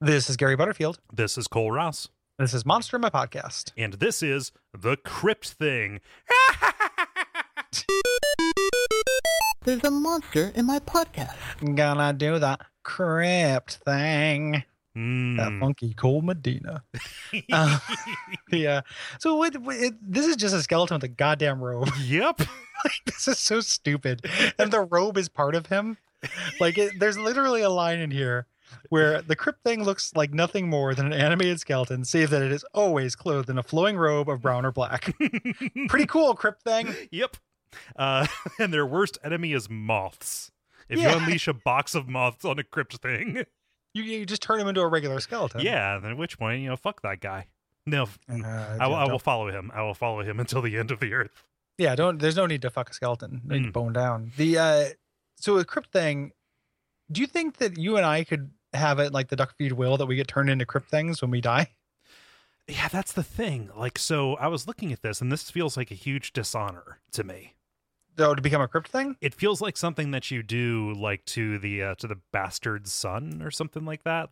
This is Gary Butterfield. This is Cole Ross. This is Monster in My Podcast. And this is The Crypt Thing. There's a monster in my podcast. Gonna do the crypt thing. That funky Cole Medina. Yeah. So this is just a skeleton with a goddamn robe. Yep. This is so stupid. And the robe is part of him. There's literally a line in here where the crypt thing looks like nothing more than an animated skeleton, save that it is always clothed in a flowing robe of brown or black. Pretty cool, crypt thing. Yep. And their worst enemy is moths. If you unleash a box of moths on a crypt thing, you just turn him into a regular skeleton. Yeah, then at which point, fuck that guy. No, I will follow him. I will follow him until the end of the earth. Yeah, there's no need to fuck a skeleton. No need to bone down. So a crypt thing, do you think that you and I could have it like the duck feed will, that we get turned into crypt things when we die? Yeah, that's the thing. So I was looking at this, and this feels like a huge dishonor to me. To become a crypt thing? It feels like something that you do, like to the bastard's son or something like that.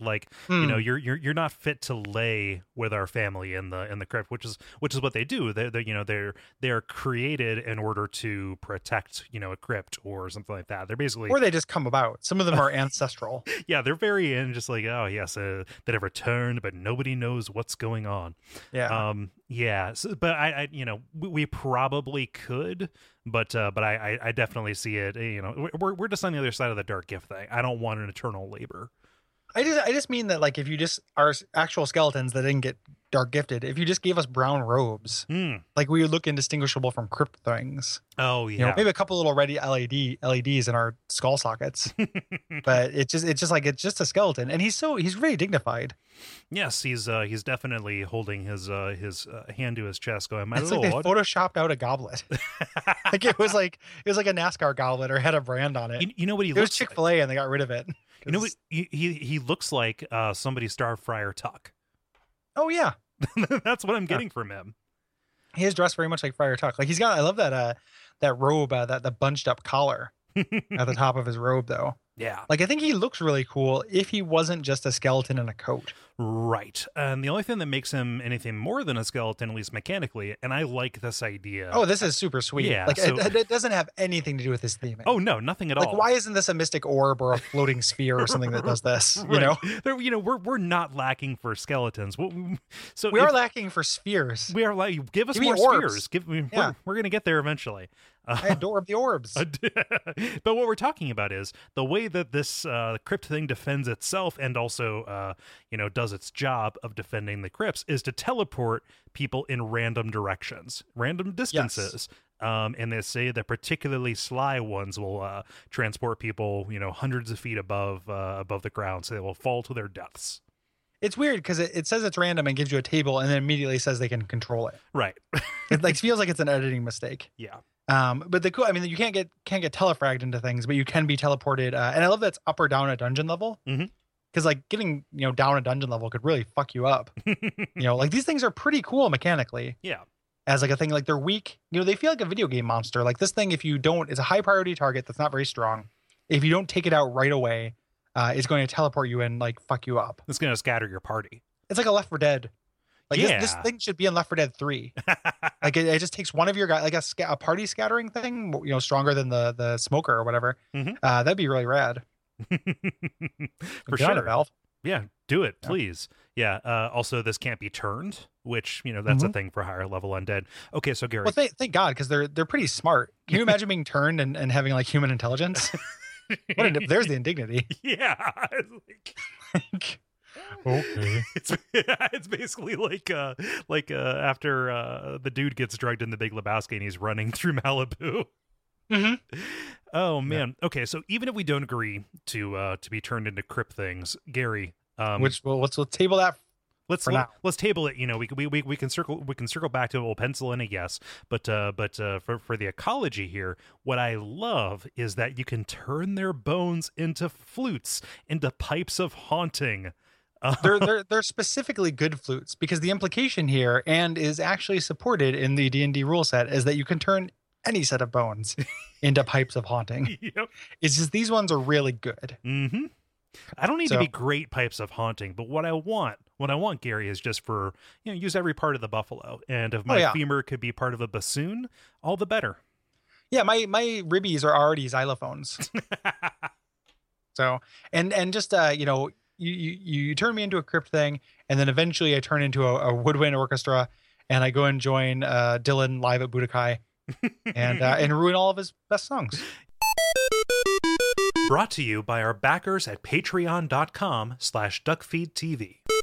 You're not fit to lay with our family in the crypt, which is what they do. They're created in order to protect a crypt or something like that. They're basically, or they just come about. Some of them are ancestral. Yeah, they're very in, just like, oh yes, they have returned, but nobody knows what's going on. Yeah. Yeah. So, but we probably could. But I definitely see it. We're just on the other side of the dark gift thing. I don't want an eternal labor. I just mean that, like, if you just are actual skeletons that didn't get dark gifted, if you just gave us brown robes, like, we would look indistinguishable from crypt things. Oh yeah, maybe a couple little red LEDs in our skull sockets. But it's just a skeleton, and he's really dignified. Yes, he's definitely holding his hand to his chest, going, "My it's lord." Like they photoshopped out a goblet. Like it was like a NASCAR goblet, or had a brand on it. You know what he looks? It was Chick-fil-A, and they got rid of it. You know what he looks like? Somebody starved Friar Tuck. Oh yeah, that's what I'm getting from him. He is dressed very much like Friar Tuck. Like I love that robe, the bunched up collar at the top of his robe, though. Yeah. Like, I think he looks really cool if he wasn't just a skeleton in a coat. Right. And the only thing that makes him anything more than a skeleton, at least mechanically, and I like this idea. Oh, this is super sweet. Yeah. Like, it doesn't have anything to do with his theming. Oh, no, nothing at all. Like, why isn't this a mystic orb or a floating sphere or something that does this? Right. We're not lacking for skeletons. So we are lacking for spheres. We are like, give us more spheres. We're going to get there eventually. I adore the orbs. But what we're talking about is the way that this crypt thing defends itself, and also does its job of defending the crypts, is to teleport people in random directions, random distances. Yes. And they say that particularly sly ones will transport people hundreds of feet above the ground, so they will fall to their deaths. It's weird because it says it's random and gives you a table, and then immediately says they can control it. Right. It feels like it's an editing mistake. Yeah. But you can't get telefragged into things, but you can be teleported. And I love that it's up or down a dungeon level. Mm-hmm. Because like getting down a dungeon level could really fuck you up. Like these things are pretty cool mechanically. Yeah. As like a thing, like they're weak. They feel like a video game monster. Like this thing, if you don't, it's a high priority target that's not very strong. If you don't take it out right away, it's going to teleport you and like fuck you up. It's going to scatter your party. It's like a Left 4 Dead. Like yeah. this thing should be in Left 4 Dead 3. Like it just takes one of your guys, like a party scattering thing, stronger than the smoker or whatever. Mm-hmm. That'd be really rad. For sure. Valve. Yeah, do it, please. Yeah. Also, this can't be turned, which that's a thing for higher level undead. Okay, so Gary. Well, thank God, because they're pretty smart. Can you imagine being turned and having like human intelligence? There's the indignity. Yeah. Okay. It's basically like after the dude gets drugged in The Big Lebowski and he's running through Malibu. Mm-hmm. Oh man. Yeah. Okay, so even if we don't agree to be turned into crypt things, Gary, let's table that. Let's table it. We can circle back to it. We'll pencil in a yes. But for the ecology here, what I love is that you can turn their bones into flutes, into pipes of haunting. They're specifically good flutes, because the implication here, and is actually supported in the D&D rule set, is that you can turn any set of bones into pipes of haunting. Yep. It's just these ones are really good. Mm-hmm. I don't need to So- be great pipes of haunting, but what I want, Gary, is just for, use every part of the buffalo. And if my yeah. femur could be part of a bassoon, all the better. Yeah, my ribbies are already xylophones. So and just you turn me into a crypt thing, and then eventually I turn into a woodwind orchestra, and I go and join Dylan live at Budokai, and ruin all of his best songs. Brought to you by our backers at patreon.com/duckfeedtv.